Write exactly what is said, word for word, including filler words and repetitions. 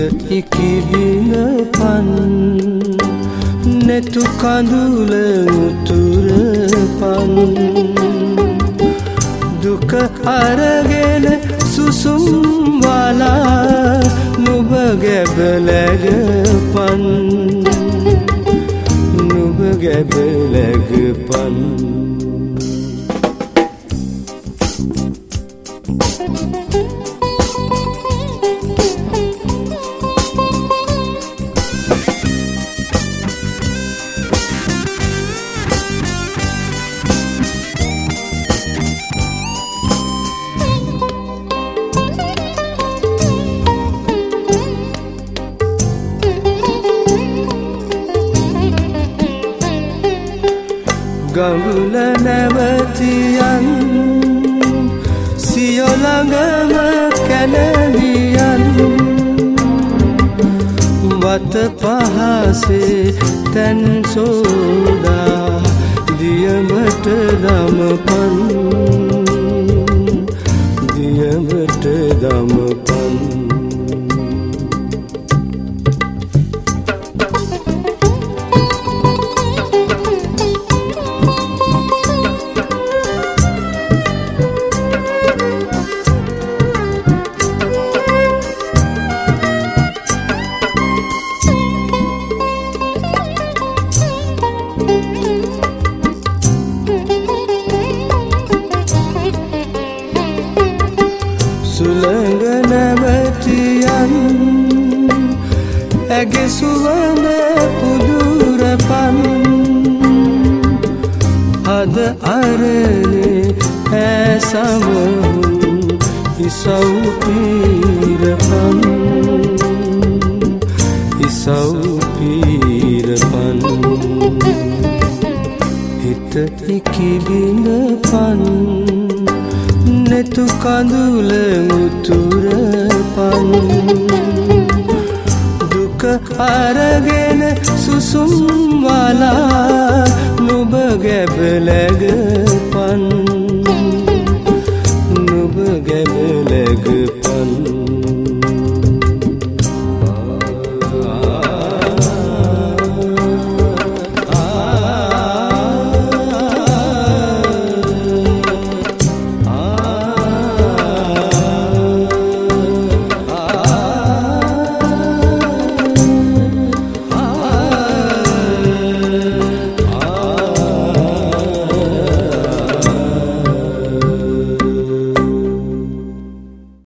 ඉකිබින පන් නෙතු කඳුල උතුර පන් දුක අරගෙන සුසුම් වලා නුඹ ගැබලැග පන් නුඹ ගැබලැග පන් ගඟුල නැවතියන් සියො ළඟම කැනවියන් වත පහසේ තැන් සෝදා දියමට දමපන් දියමට දමපන් සුළඟ නැවතියන් ඇගේ සුවඳ පුදුරපන් අද අරනේ ඈ සමහුන් ඉසව් පීරපන් ඉසව් පීරපන් හිත ඉකිබින පන් නෙතු කඳුල උතුර පන් දුක අරගෙන සුසුම් වලා නුඹ ගැබලැග පන්